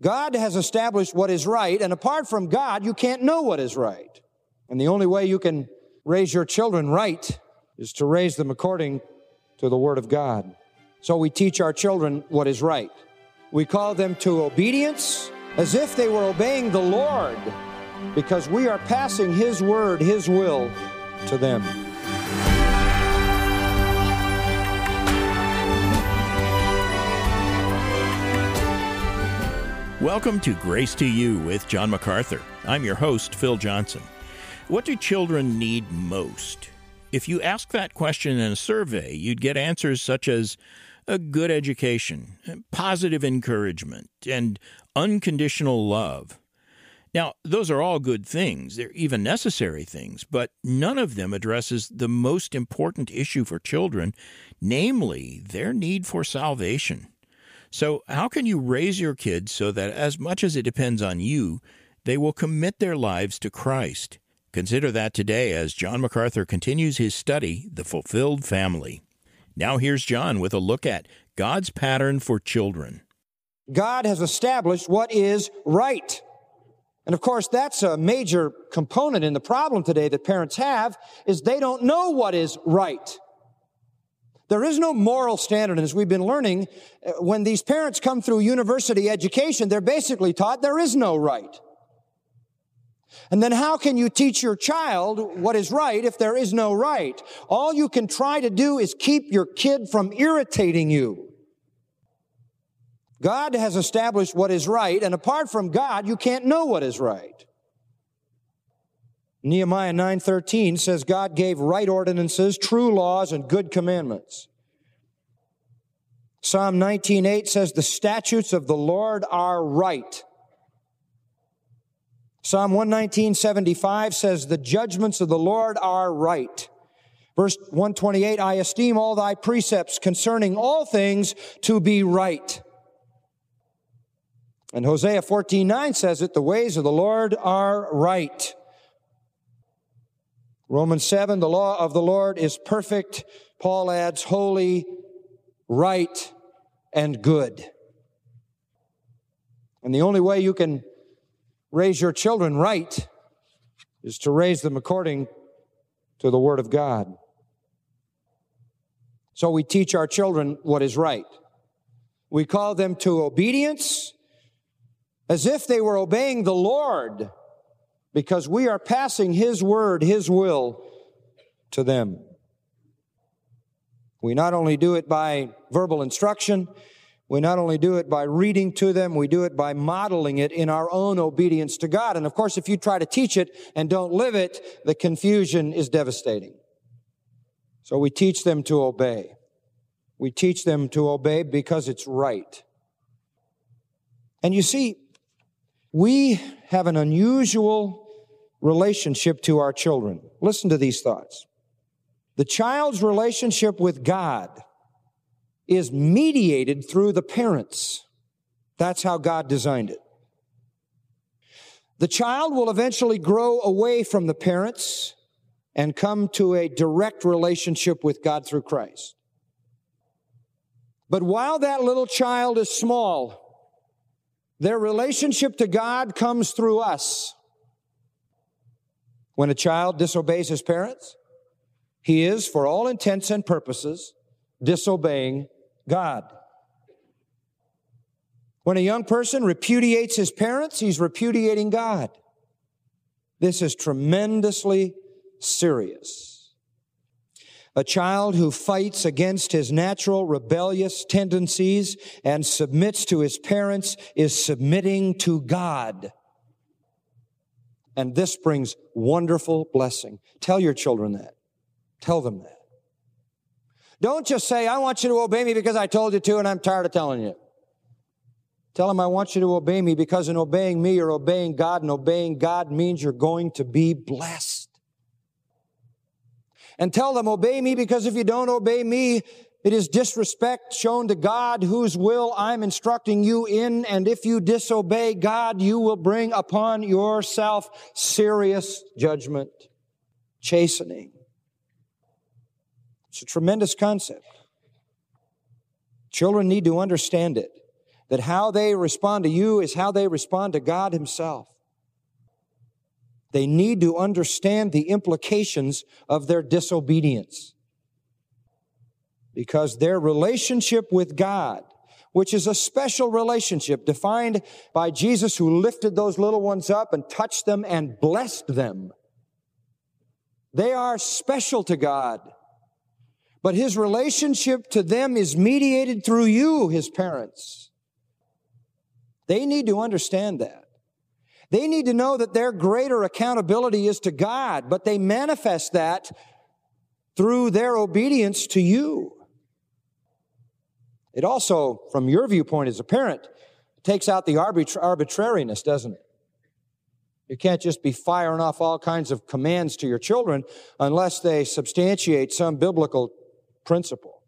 God has established what is right, and apart from God, you can't know what is right. And the only way you can raise your children right is to raise them according to the Word of God. So we teach our children what is right. We call them to obedience as if they were obeying the Lord, because we are passing His Word, His will to them. Welcome to Grace to You with John MacArthur. I'm your host, Phil Johnson. What do children need most? If you ask that question in a survey, you'd get answers such as a good education, positive encouragement, and unconditional love. Now, those are all good things. They're even necessary things, but none of them addresses the most important issue for children, namely their need for salvation. So how can you raise your kids so that as much as it depends on you, they will commit their lives to Christ? Consider that today as John MacArthur continues his study, The Fulfilled Family. Now here's John with a look at God's pattern for children. God has established what is right. And of course, that's a major component in the problem today that parents have, is they don't know what is right. There is no moral standard, and as we've been learning, when these parents come through university education, they're basically taught there is no right. And then how can you teach your child what is right if there is no right? All you can try to do is keep your kid from irritating you. God has established what is right, and apart from God, you can't know what is right. Nehemiah 9:13 says God gave right ordinances, true laws, and good commandments. Psalm 19:8 says the statutes of the Lord are right. Psalm 119:75 says the judgments of the Lord are right. Verse 128, I esteem all thy precepts concerning all things to be right. And Hosea 14:9 says it, the ways of the Lord are right. Romans 7, the law of the Lord is perfect. Paul adds holy, right, and good. And the only way you can raise your children right is to raise them according to the Word of God. So we teach our children what is right. We call them to obedience as if they were obeying the Lord, because we are passing His Word, His will to them. We not only do it by verbal instruction, we not only do it by reading to them, we do it by modeling it in our own obedience to God. And of course, if you try to teach it and don't live it, the confusion is devastating. So we teach them to obey. We teach them to obey because it's right. And you see, we have an unusual relationship to our children. Listen to these thoughts. The child's relationship with God is mediated through the parents. That's how God designed it. The child will eventually grow away from the parents and come to a direct relationship with God through Christ. But while that little child is small, their relationship to God comes through us. When a child disobeys his parents, he is, for all intents and purposes, disobeying God. When a young person repudiates his parents, he's repudiating God. This is tremendously serious. A child who fights against his natural rebellious tendencies and submits to his parents is submitting to God. And this brings wonderful blessing. Tell your children that. Tell them that. Don't just say, I want you to obey me because I told you to and I'm tired of telling you. Tell them, I want you to obey me because in obeying me, you're obeying God, and obeying God means you're going to be blessed. And tell them, obey me because if you don't obey me, it is disrespect shown to God whose will I'm instructing you in. And if you disobey God, you will bring upon yourself serious judgment, chastening. It's a tremendous concept. Children need to understand it. that how they respond to you is how they respond to God Himself. They need to understand the implications of their disobedience, because their relationship with God, which is a special relationship defined by Jesus, who lifted those little ones up and touched them and blessed them. They are special to God, but His relationship to them is mediated through you, His parents. They need to understand that. They need to know that their greater accountability is to God, but they manifest that through their obedience to you. It also, from your viewpoint as a parent, takes out the arbitrariness, doesn't it? You can't just be firing off all kinds of commands to your children unless they substantiate some biblical principle.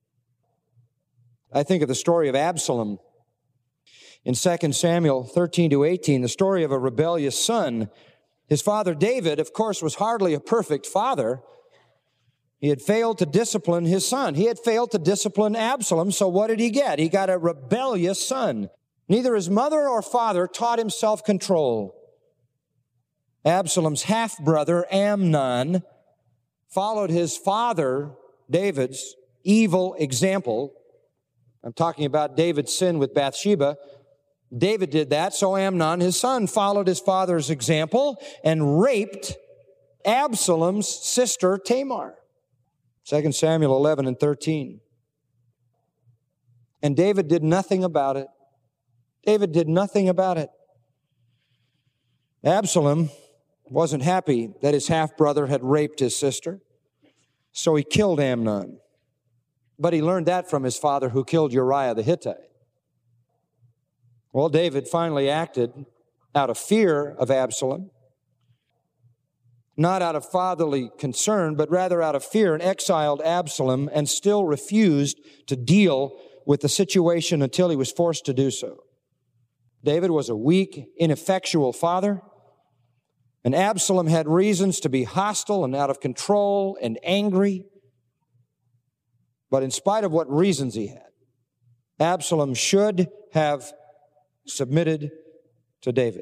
I think of the story of Absalom in 2 Samuel 13-18, the story of a rebellious son. His father David, of course, was hardly a perfect father. He had failed to discipline his son. He had failed to discipline Absalom, so what did he get? He got a rebellious son. Neither his mother or father taught him self-control. Absalom's half-brother, Amnon, followed his father, David's, evil example. I'm talking about David's sin with Bathsheba. David did that, so Amnon, his son, followed his father's example and raped Absalom's sister, Tamar. 2 Samuel 11-13. And David did nothing about it. David did nothing about it. Absalom wasn't happy that his half-brother had raped his sister, so he killed Amnon. But he learned that from his father, who killed Uriah the Hittite. Well, David finally acted out of fear of Absalom, not out of fatherly concern, but rather out of fear, and exiled Absalom, and still refused to deal with the situation until he was forced to do so. David was a weak, ineffectual father, and Absalom had reasons to be hostile and out of control and angry. But in spite of what reasons he had, Absalom should have submitted to David.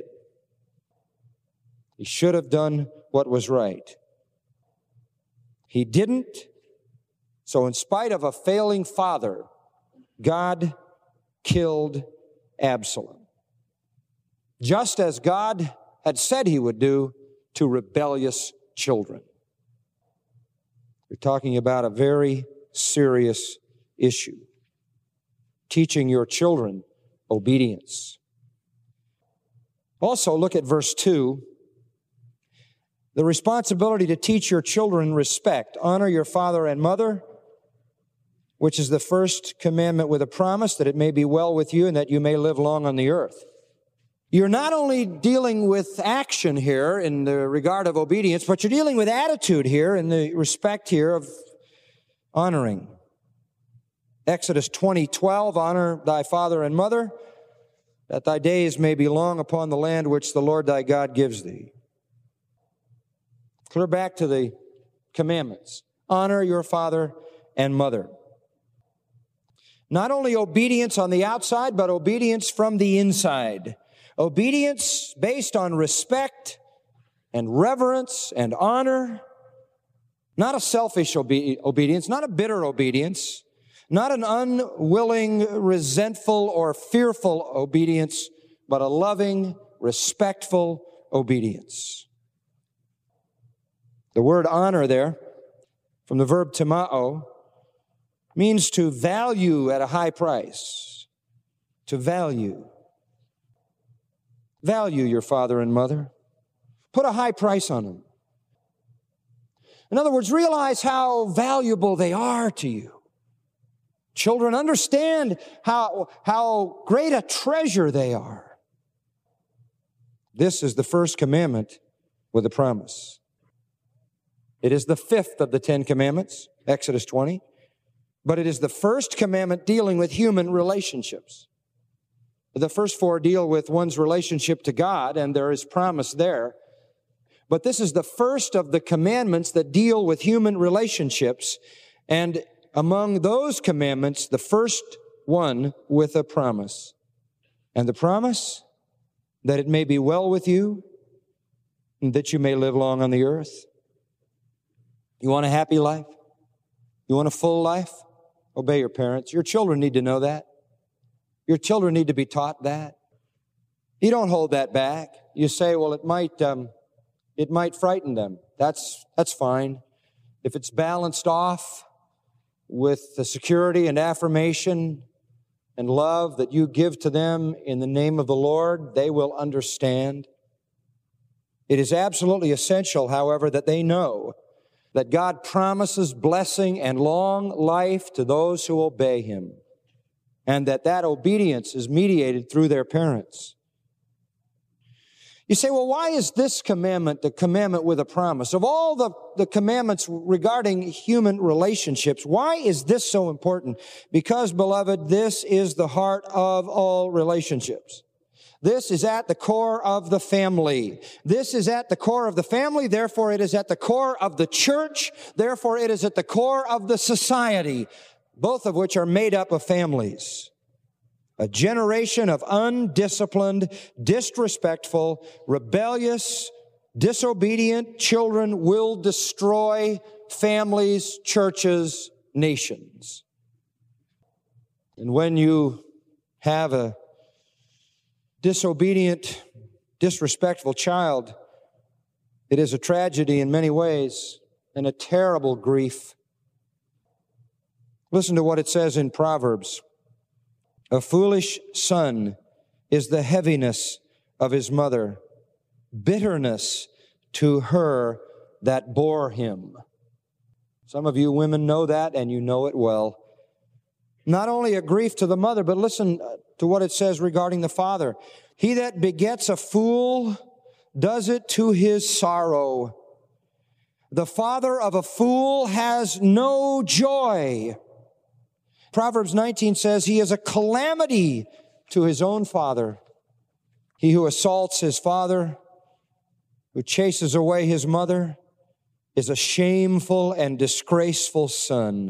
He should have done what was right. He didn't. So in spite of a failing father, God killed Absalom, just as God had said He would do to rebellious children. We're talking about a very serious issue. Teaching your children obedience. Also, look at verse 2. The responsibility to teach your children respect. Honor your father and mother, which is the first commandment with a promise that it may be well with you and that you may live long on the earth. You're not only dealing with action here in the regard of obedience, but you're dealing with attitude here in the respect here of honoring. Exodus 20:12, honor thy father and mother, that thy days may be long upon the land which the Lord thy God gives thee. Clear back to the commandments. Honor your father and mother. Not only obedience on the outside, but obedience from the inside. Obedience based on respect and reverence and honor. Not a selfish obedience, not a bitter obedience, not an unwilling, resentful, or fearful obedience, but a loving, respectful obedience. The word honor there, from the verb timao, means to value at a high price. To value. Value your father and mother. Put a high price on them. In other words, realize how valuable they are to you. Children, understand how great a treasure they are. This is the first commandment with a promise. It is the fifth of the 10 commandments, Exodus 20, but it is the first commandment dealing with human relationships. The first 4 deal with one's relationship to God, and there is promise there. But this is the first of the commandments that deal with human relationships, and among those commandments, the first one with a promise. And the promise that it may be well with you and that you may live long on the earth. You want a happy life? You want a full life? Obey your parents. Your children need to know that. Your children need to be taught that. You don't hold that back. You say, well, it might frighten them. That's fine. If it's balanced off with the security and affirmation and love that you give to them in the name of the Lord, they will understand. It is absolutely essential, however, that they know that God promises blessing and long life to those who obey Him, and that obedience is mediated through their parents. You say, well, why is this commandment the commandment with a promise? Of all the commandments regarding human relationships, why is this so important? Because, beloved, this is the heart of all relationships. This is at the core of the family. This is at the core of the family, therefore it is at the core of the church, therefore it is at the core of the society, both of which are made up of families. A generation of undisciplined, disrespectful, rebellious, disobedient children will destroy families, churches, nations. And when you have a disobedient, disrespectful child, it is a tragedy in many ways and a terrible grief. Listen to what it says in Proverbs. A foolish son is the heaviness of his mother, bitterness to her that bore him. Some of you women know that, and you know it well. Not only a grief to the mother, but listen to what it says regarding the father. He that begets a fool does it to his sorrow. The father of a fool has no joy. Proverbs 19 says he is a calamity to his own father. He who assaults his father, who chases away his mother, is a shameful and disgraceful son.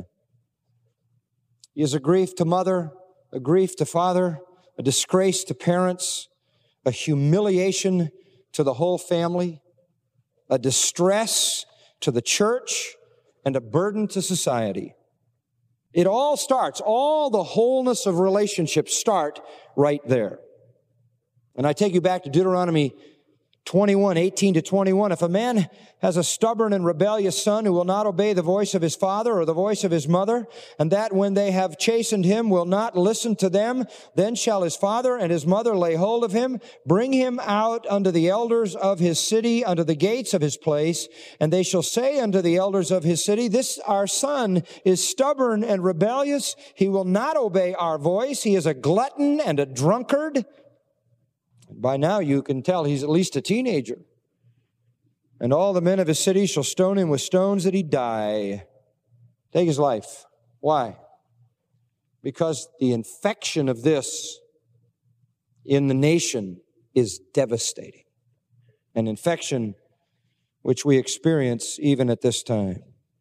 He is a grief to mother, a grief to father, a disgrace to parents, a humiliation to the whole family, a distress to the church, and a burden to society. It all starts, all the wholeness of relationships start right there. And I take you back to Deuteronomy 21, 18 to 21. If a man has a stubborn and rebellious son who will not obey the voice of his father or the voice of his mother, and that when they have chastened him will not listen to them, then shall his father and his mother lay hold of him, bring him out unto the elders of his city, unto the gates of his place, and they shall say unto the elders of his city, this our son is stubborn and rebellious. He will not obey our voice. He is a glutton and a drunkard. By now you can tell he's at least a teenager. And all the men of his city shall stone him with stones that he die. Take his life. Why? Because the infection of this in the nation is devastating. An infection which we experience even at this time.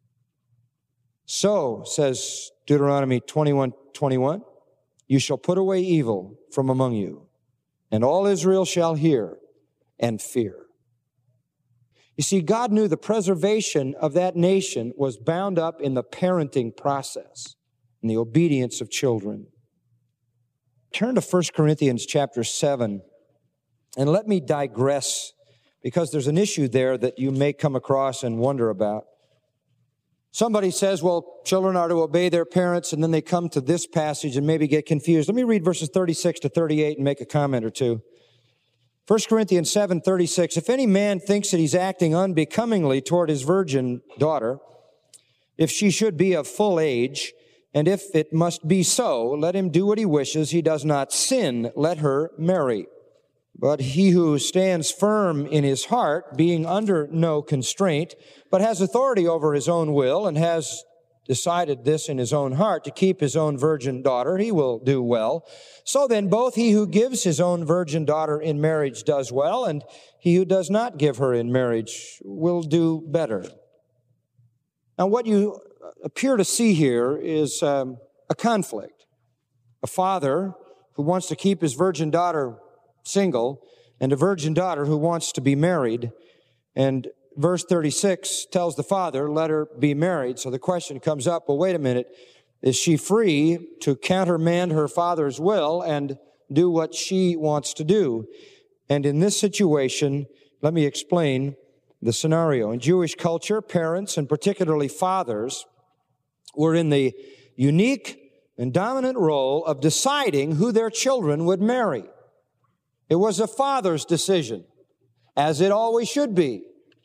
So, says Deuteronomy 21:21, you shall put away evil from among you, and all Israel shall hear and fear. You see, God knew the preservation of that nation was bound up in the parenting process and the obedience of children. Turn to 1 Corinthians chapter 7, and let me digress, because there's an issue there that you may come across and wonder about. Somebody says, well, children are to obey their parents, and then they come to this passage and maybe get confused. Let me read verses 36 to 38 and make a comment or two. 1 Corinthians 7:36, if any man thinks that he's acting unbecomingly toward his virgin daughter, if she should be of full age, and if it must be so, let him do what he wishes. He does not sin, let her marry. But he who stands firm in his heart, being under no constraint, but has authority over his own will and has decided this in his own heart to keep his own virgin daughter, he will do well. So then both he who gives his own virgin daughter in marriage does well, and he who does not give her in marriage will do better. Now what you appear to see here is a conflict. A father who wants to keep his virgin daughter single and a virgin daughter who wants to be married. And verse 36 tells the father, let her be married. So the question comes up, well, wait a minute. Is she free to countermand her father's will and do what she wants to do? And in this situation, let me explain the scenario. In Jewish culture, parents, and particularly fathers, were in the unique and dominant role of deciding who their children would marry. It was a father's decision, as it always should be.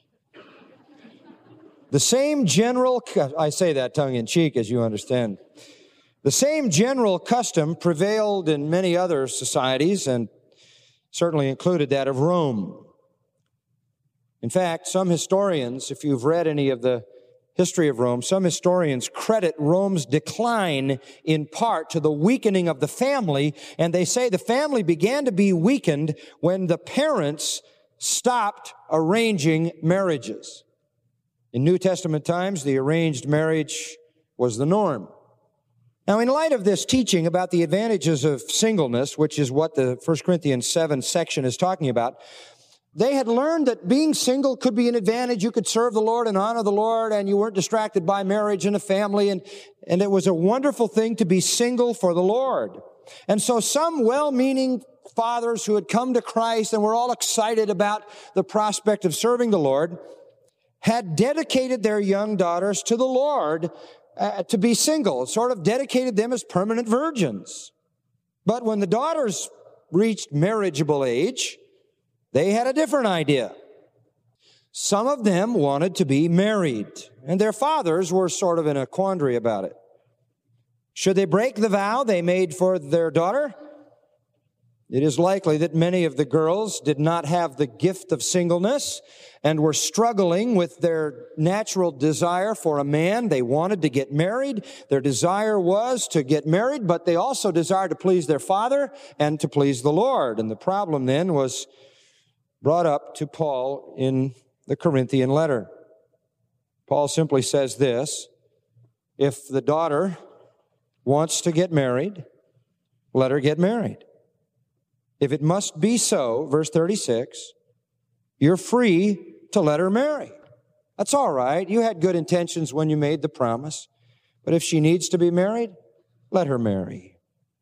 The same general, I say that tongue-in-cheek, as you understand. The same general custom prevailed in many other societies, and certainly included that of Rome. In fact, some historians, if you've read any of the history of Rome, some historians credit Rome's decline in part to the weakening of the family, and they say the family began to be weakened when the parents stopped arranging marriages. In New Testament times, the arranged marriage was the norm. Now, in light of this teaching about the advantages of singleness, which is what the 1 Corinthians 7 section is talking about, they had learned that being single could be an advantage. You could serve the Lord and honor the Lord, and you weren't distracted by marriage and a family, and it was a wonderful thing to be single for the Lord. And so some well-meaning fathers who had come to Christ and were all excited about the prospect of serving the Lord had dedicated their young daughters to the Lord to be single, sort of dedicated them as permanent virgins. But when the daughters reached marriageable age, they had a different idea. Some of them wanted to be married, and their fathers were sort of in a quandary about it. Should they break the vow they made for their daughter? It is likely that many of the girls did not have the gift of singleness and were struggling with their natural desire for a man. They wanted to get married. Their desire was to get married, but they also desired to please their father and to please the Lord. And the problem then was brought up to Paul in the Corinthian letter. Paul simply says this: if the daughter wants to get married, let her get married. If it must be so, verse 36, you're free to let her marry. That's all right. You had good intentions when you made the promise. But if she needs to be married, let her marry.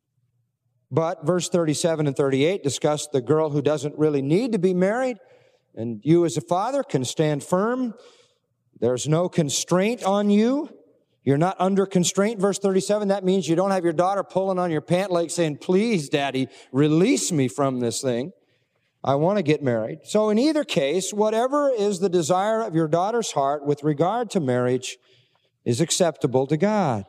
But verse 37 and 38 discuss the girl who doesn't really need to be married. And you as a father can stand firm. There's no constraint on you. You're not under constraint. Verse 37, that means you don't have your daughter pulling on your pant leg saying, please, Daddy, release me from this thing. I want to get married. So in either case, whatever is the desire of your daughter's heart with regard to marriage is acceptable to God.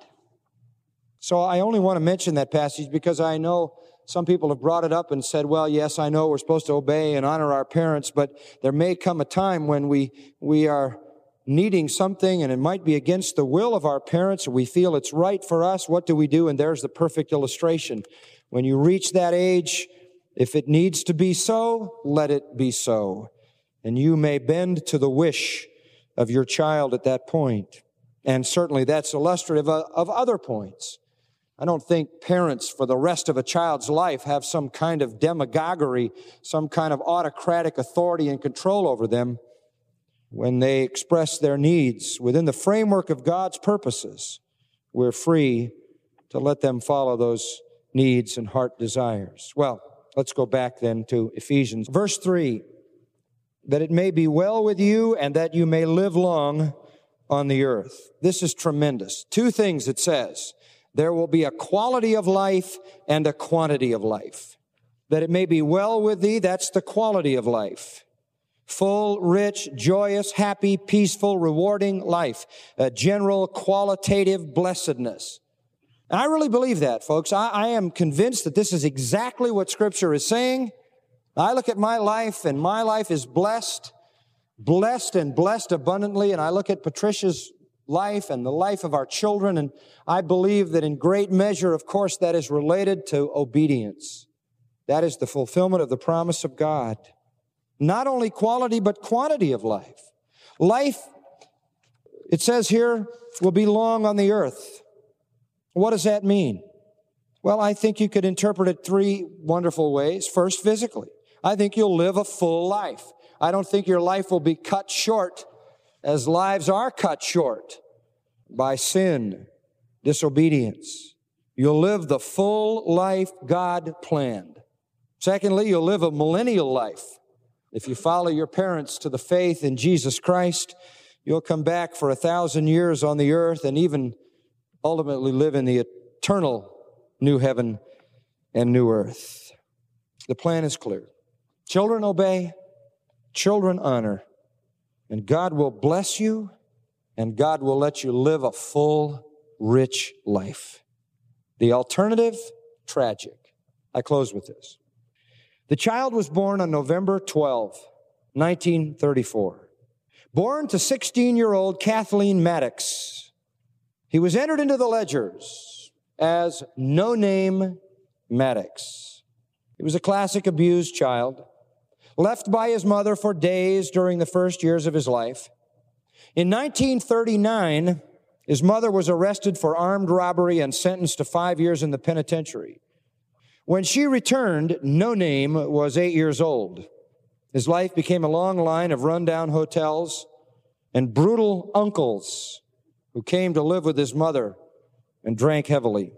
So I only want to mention that passage because I know some people have brought it up and said, well, yes, I know we're supposed to obey and honor our parents, but there may come a time when we are needing something and it might be against the will of our parents, and we feel it's right for us. What do we do? And there's the perfect illustration. When you reach that age, if it needs to be so, let it be so. And you may bend to the wish of your child at that point. And certainly that's illustrative of other points. I don't think parents for the rest of a child's life have some kind of demagoguery, some kind of autocratic authority and control over them. When they express their needs within the framework of God's purposes, we're free to let them follow those needs and heart desires. Well, let's go back then to Ephesians. Verse 3, that it may be well with you and that you may live long on the earth. This is tremendous. Two things it says. There will be a quality of life and a quantity of life. That it may be well with thee, that's the quality of life. Full, rich, joyous, happy, peaceful, rewarding life. A general qualitative blessedness. And I really believe that, folks. I am convinced that this is exactly what Scripture is saying. I look at my life, and my life is blessed and blessed abundantly. And I look at Patricia's life and the life of our children, and I believe that in great measure, of course, that is related to obedience. That is the fulfillment of the promise of God. Not only quality, but quantity of life. Life, it says here, will be long on the earth. What does that mean? Well, I think you could interpret it three wonderful ways. First, physically. I think you'll live a full life. I don't think your life will be cut short as lives are cut short by sin, disobedience. You'll live the full life God planned. Secondly, you'll live a millennial life. If you follow your parents to the faith in Jesus Christ, you'll come back for 1,000 years on the earth and even ultimately live in the eternal new heaven and new earth. The plan is clear. Children obey, children honor, and God will bless you, and God will let you live a full, rich life. The alternative, tragic. I close with this. The child was born on November 12, 1934. Born to 16-year-old Kathleen Maddox. He was entered into the ledgers as No Name Maddox. He was a classic abused child, left by his mother for days during the first years of his life. In 1939, his mother was arrested for armed robbery and sentenced to 5 years in the penitentiary. When she returned, No Name was 8 years old. His life became a long line of rundown hotels and brutal uncles who came to live with his mother and drank heavily.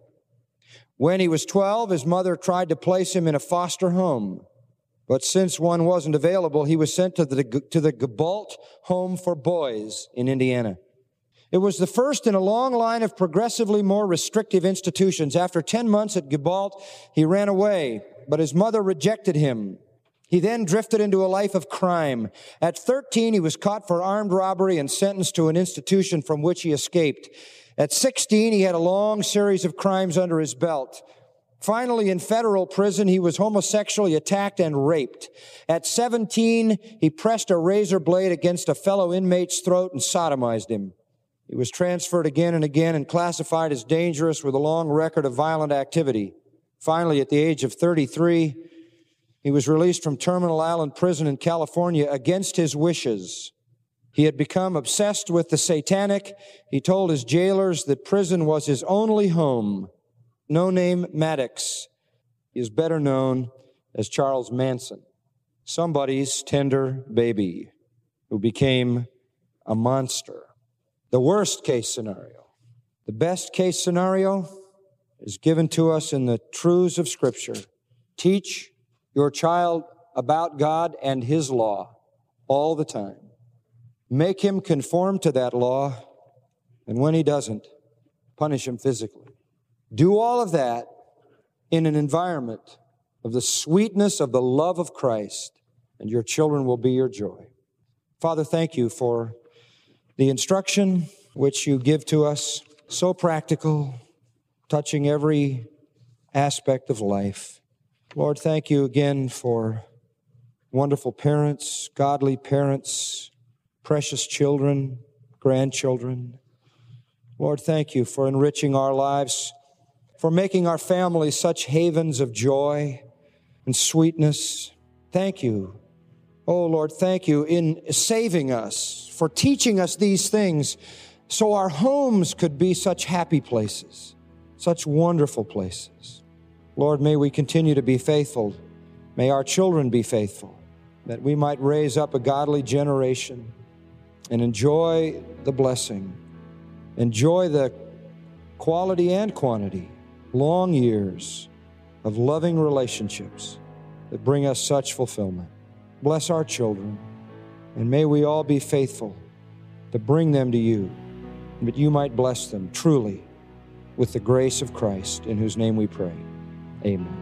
When he was 12, his mother tried to place him in a foster home. But since one wasn't available, he was sent to the Gabault Home for Boys in Indiana. It was the first in a long line of progressively more restrictive institutions. After 10 months at Gabault, he ran away, but his mother rejected him. He then drifted into a life of crime. At 13, he was caught for armed robbery and sentenced to an institution from which he escaped. At 16, he had a long series of crimes under his belt. Finally, in federal prison, he was homosexually attacked and raped. At 17, he pressed a razor blade against a fellow inmate's throat and sodomized him. He was transferred again and again and classified as dangerous with a long record of violent activity. Finally, at the age of 33, he was released from Terminal Island Prison in California against his wishes. He had become obsessed with the satanic. He told his jailers that prison was his only home. No Name Maddox is better known as Charles Manson, somebody's tender baby who became a monster. The worst case scenario. The best case scenario is given to us in the truths of Scripture. Teach your child about God and His law all the time. Make him conform to that law, and when he doesn't, punish him physically. Do all of that in an environment of the sweetness of the love of Christ, and your children will be your joy. Father, thank you for the instruction which you give to us, so practical, touching every aspect of life. Lord, thank you again for wonderful parents, godly parents, precious children, grandchildren. Lord, thank you for enriching our lives, for making our families such havens of joy and sweetness. Thank you. Oh, Lord, thank you in saving us, for teaching us these things so our homes could be such happy places, such wonderful places. Lord, may we continue to be faithful. May our children be faithful, that we might raise up a godly generation and enjoy the blessing, enjoy the quality and quantity, long years of loving relationships that bring us such fulfillment. Bless our children, and may we all be faithful to bring them to you, that you might bless them truly with the grace of Christ, in whose name we pray. Amen.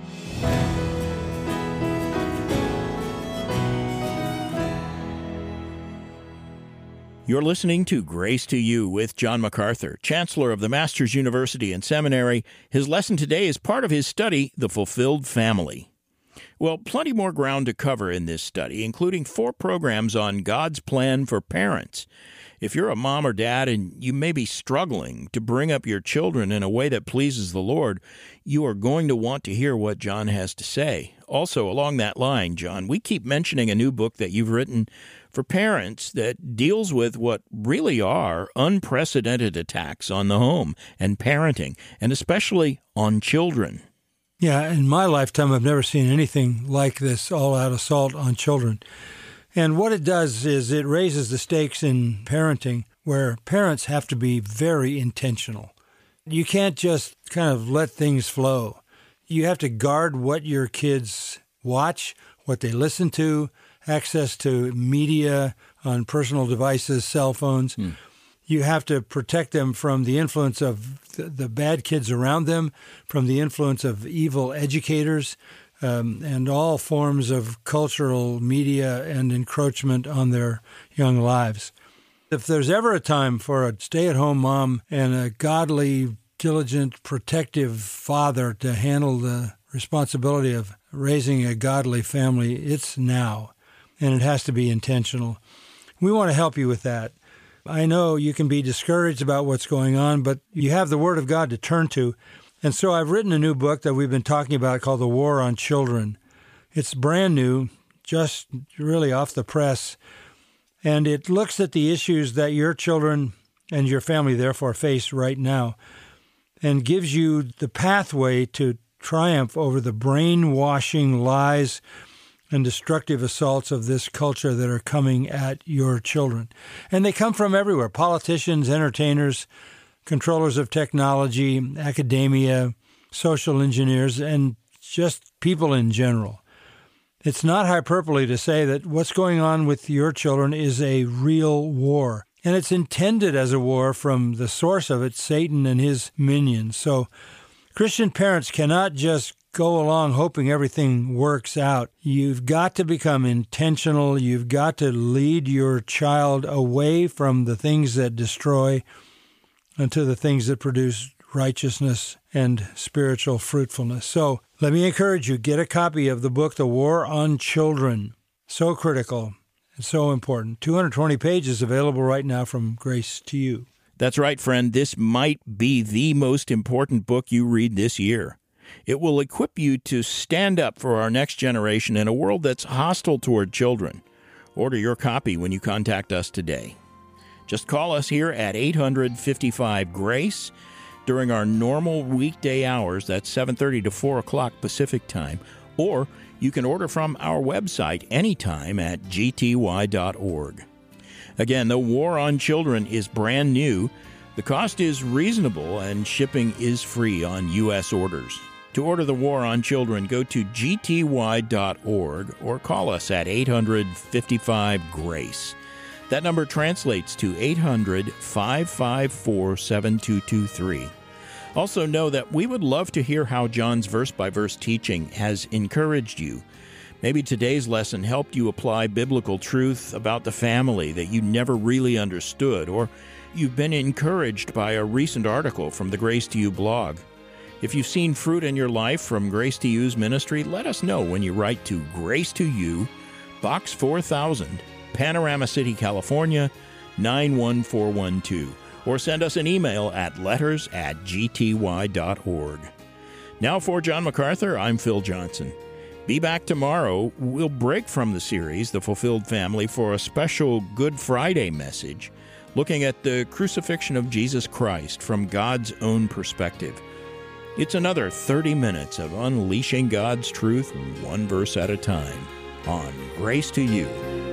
You're listening to Grace to You with John MacArthur, Chancellor of the Masters University and Seminary. His lesson today is part of his study, The Fulfilled Family. Well, plenty more ground to cover in this study, including 4 programs on God's plan for parents. If you're a mom or dad and you may be struggling to bring up your children in a way that pleases the Lord, you are going to want to hear what John has to say. Also, along that line, John, we keep mentioning a new book that you've written for parents that deals with what really are unprecedented attacks on the home and parenting, and especially on children. Yeah, in my lifetime, I've never seen anything like this all-out assault on children. And what it does is it raises the stakes in parenting, where parents have to be very intentional. You can't just kind of let things flow. You have to guard what your kids watch, what they listen to, access to media on personal devices, cell phones. You have to protect them from the influence of the bad kids around them, from the influence of evil educators, and all forms of cultural media and encroachment on their young lives. If there's ever a time for a stay-at-home mom and a godly, diligent, protective father to handle the responsibility of raising a godly family, it's now, and it has to be intentional. We want to help you with that. I know you can be discouraged about what's going on, but you have the Word of God to turn to. And so I've written a new book that we've been talking about called The War on Children. It's brand new, just really off the press, and it looks at the issues that your children and your family therefore face right now, and gives you the pathway to triumph over the brainwashing lies and destructive assaults of this culture that are coming at your children. And they come from everywhere: politicians, entertainers, controllers of technology, academia, social engineers, and just people in general. It's not hyperbole to say that what's going on with your children is a real war. And it's intended as a war from the source of it, Satan and his minions. So Christian parents cannot just go along hoping everything works out. You've got to become intentional. You've got to lead your child away from the things that destroy and to the things that produce righteousness and spiritual fruitfulness. So let me encourage you, get a copy of the book, The War on Children. So critical. It's so important. 220 pages available right now from Grace to You. That's right, friend. This might be the most important book you read this year. It will equip you to stand up for our next generation in a world that's hostile toward children. Order your copy when you contact us today. Just call us here at 855-GRACE during our normal weekday hours. That's 7:30 to 4 o'clock Pacific time. Or you can order from our website anytime at gty.org. Again, The War on Children is brand new. The cost is reasonable and shipping is free on U.S. orders. To order The War on Children, go to gty.org or call us at 855-GRACE. That number translates to 800-554-7223. Also know that we would love to hear how John's verse-by-verse teaching has encouraged you. Maybe today's lesson helped you apply biblical truth about the family that you never really understood, or you've been encouraged by a recent article from the Grace to You blog. If you've seen fruit in your life from Grace to You's ministry, let us know when you write to Grace to You, Box 4000, Panorama City, California, 91412. Or send us an email at letters@gty.org. Now for John MacArthur, I'm Phil Johnson. Be back tomorrow. We'll break from the series, The Fulfilled Family, for a special Good Friday message, looking at the crucifixion of Jesus Christ from God's own perspective. It's another 30 minutes of unleashing God's truth one verse at a time on Grace to You.